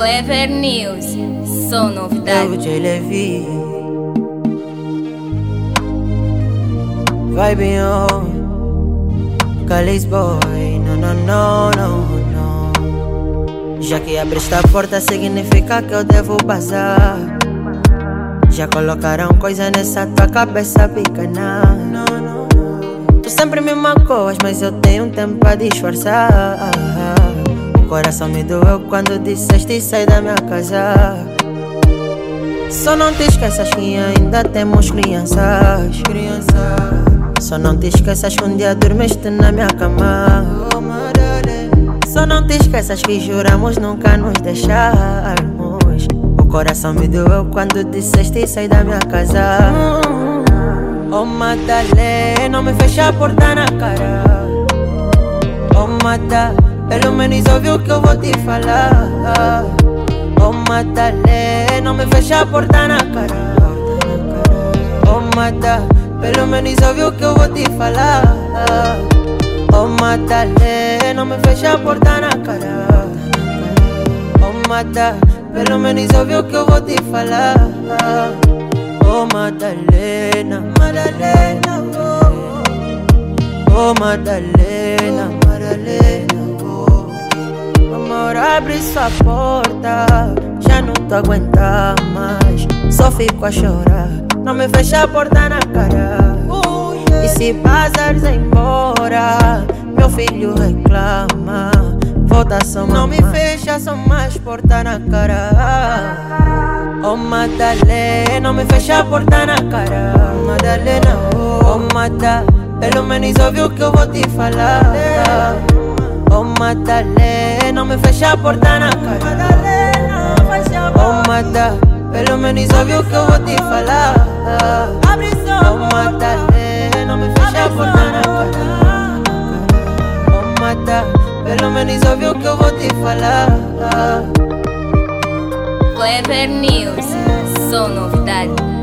Clever News, só novidade. Eu te levi. Vai bem on Calis boy, não, não, não, não, não. Já que abriste a porta significa que eu devo passar. Já colocaram coisa nessa tua cabeça pequena. Tu sempre me magoas, mas eu tenho tempo pra disfarçar. O coração me doeu quando disseste sai da minha casa. Só não te esqueças que ainda temos crianças. Só não te esqueças que um dia dormiste na minha cama. Só não te esqueças que juramos nunca nos deixarmos. O coração me doeu quando disseste sai da minha casa. Oh Madalena, não me fecha a porta na cara. Oh Madalena, pelo menos ouviu o que eu vou te falar. Oh Madalena, não me fecha a porta na cara. Oh Madalena, pelo menos ouviu o que eu vou te falar. Oh Madalena, não me fecha a porta na cara. Oh Madalena, pelo menos ouviu o que eu vou te falar. Oh Madalena, Madalena, oh. Oh Madalena, Madalena, oh. Amor, abre sua porta, já não tô aguentando mais. Só fico a chorar, não me fecha a porta na cara. E se passares embora, meu filho reclama. Volta só mamãe, não me fecha só mais porta na cara. Oh Madalena, não me fecha a porta na cara. Madalena, oh Madalena, pelo menos ouviu o que eu vou te falar. Oh Madalena, não me fecha a porta na cara. Oh Madalena, pelo menos ouviu o que eu vou te falar. Oh Madalena, não me fecha a porta na cara. Oh Madalena, pelo menos ouviu o que eu vou te falar. Clever News, só novidade.